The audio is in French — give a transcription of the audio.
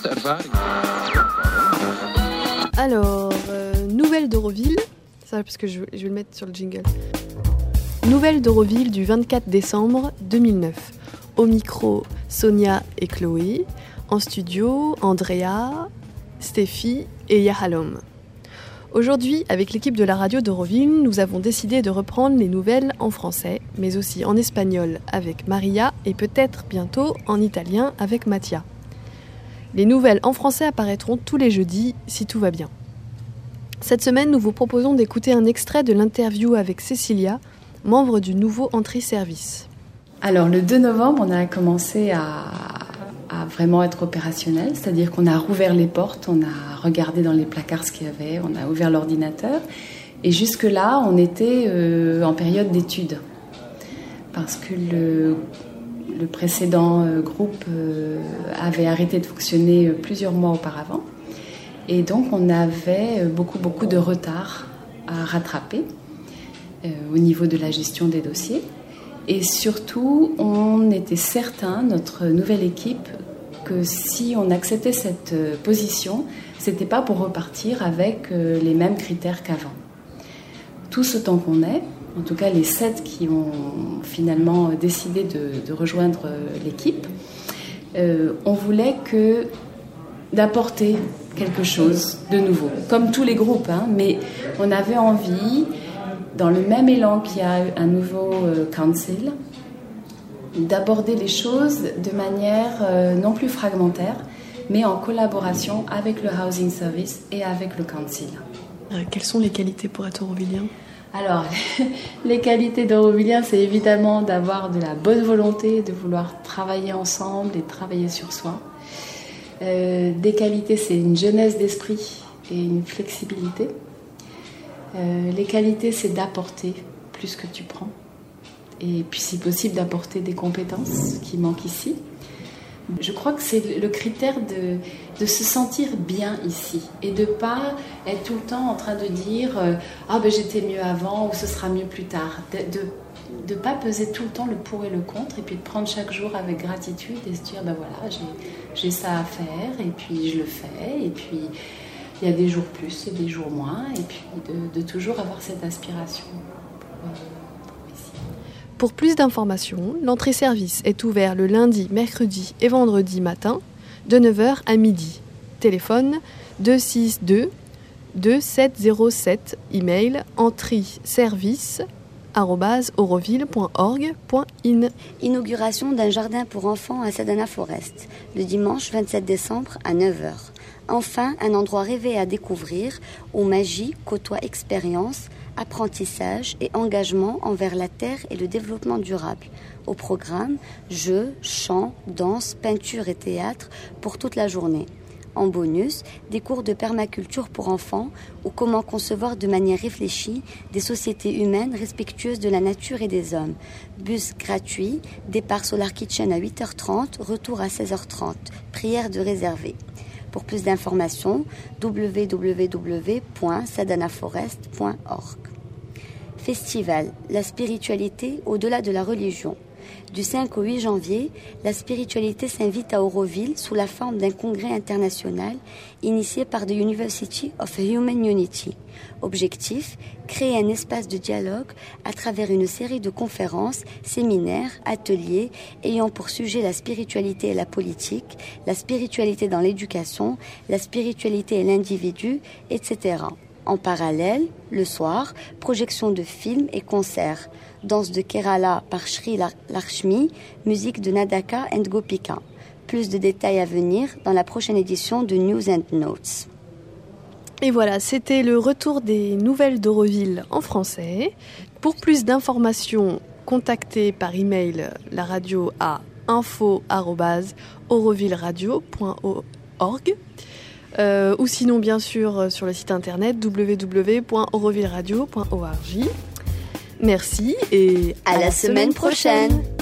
Alors, nouvelle d'Euroville, ça parce que je vais le mettre sur le jingle. Nouvelle d'Euroville du 24 décembre 2009. Au micro, Sonia et Chloé. En studio, Andrea, Stéphie et Yahalom. Aujourd'hui, avec l'équipe de la radio d'Euroville, nous avons décidé de reprendre les nouvelles en français, mais aussi en espagnol avec Maria et peut-être bientôt en italien avec Mattia. Les nouvelles en français apparaîtront tous les jeudis, si tout va bien. Cette semaine, nous vous proposons d'écouter un extrait de l'interview avec Cécilia, membre du nouveau Entry-Service. Alors, le 2 novembre, on a commencé à vraiment être opérationnel, c'est-à-dire qu'on a rouvert les portes, on a regardé dans les placards ce qu'il y avait, on a ouvert l'ordinateur, et jusque-là, on était en période d'étude, parce que le précédent groupe avait arrêté de fonctionner plusieurs mois auparavant, et donc on avait beaucoup de retard à rattraper au niveau de la gestion des dossiers, et surtout, on était certain, notre nouvelle équipe, que si on acceptait cette position, c'était pas pour repartir avec les mêmes critères qu'avant. Tous autant qu'on est, en tout cas les 7 qui ont finalement décidé de rejoindre l'équipe, on voulait d'apporter quelque chose de nouveau, comme tous les groupes, mais on avait envie, dans le même élan qu'il y a un nouveau council, d'aborder les choses de manière non plus fragmentaire, mais en collaboration avec le Housing Service et avec le Council. Quelles sont les qualités pour être eurovillien ? Alors, les qualités d'eurovillien, c'est évidemment d'avoir de la bonne volonté, de vouloir travailler ensemble et travailler sur soi. Des qualités, c'est une jeunesse d'esprit et une flexibilité. Les qualités, c'est d'apporter plus que tu prends. Et puis, si possible, d'apporter des compétences qui manquent ici. Je crois que c'est le critère de se sentir bien ici et de ne pas être tout le temps en train de dire j'étais mieux avant ou ce sera mieux plus tard. De ne pas peser tout le temps le pour et le contre et puis de prendre chaque jour avec gratitude et se dire j'ai ça à faire et puis je le fais et puis il y a des jours plus et des jours moins et puis de toujours avoir cette aspiration. Pour plus d'informations, l'entrée-service est ouvert le lundi, mercredi et vendredi matin, de 9h à midi. Téléphone 262 2707, email entryservice@euroville.org.in. Inauguration d'un jardin pour enfants à Sadana Forest, le dimanche 27 décembre à 9h. Enfin, un endroit rêvé à découvrir où magie côtoie expérience, apprentissage et engagement envers la terre et le développement durable. Au programme, jeux, chants, danse, peinture et théâtre pour toute la journée. En bonus, des cours de permaculture pour enfants ou comment concevoir de manière réfléchie des sociétés humaines respectueuses de la nature et des hommes. Bus gratuit, départ Solar Kitchen à 8h30, retour à 16h30. Prière de réserver. Pour plus d'informations, www.sadanaforest.org. Festival, la spiritualité au-delà de la religion. Du 5 au 8 janvier, la spiritualité s'invite à Euroville sous la forme d'un congrès international initié par The University of Human Unity. Objectif, créer un espace de dialogue à travers une série de conférences, séminaires, ateliers ayant pour sujet la spiritualité et la politique, la spiritualité dans l'éducation, la spiritualité et l'individu, etc. En parallèle, le soir, projection de films et concerts. Danse de Kerala par Sri Lakshmi, musique de Nadaka and Gopika. Plus de détails à venir dans la prochaine édition de News and Notes. Et voilà, c'était le retour des nouvelles d'Euroville en français. Pour plus d'informations, contactez par email la radio à info@eurovilleradio.org ou sinon bien sûr sur le site internet www.eurovilleradio.org. Merci et à la semaine prochaine.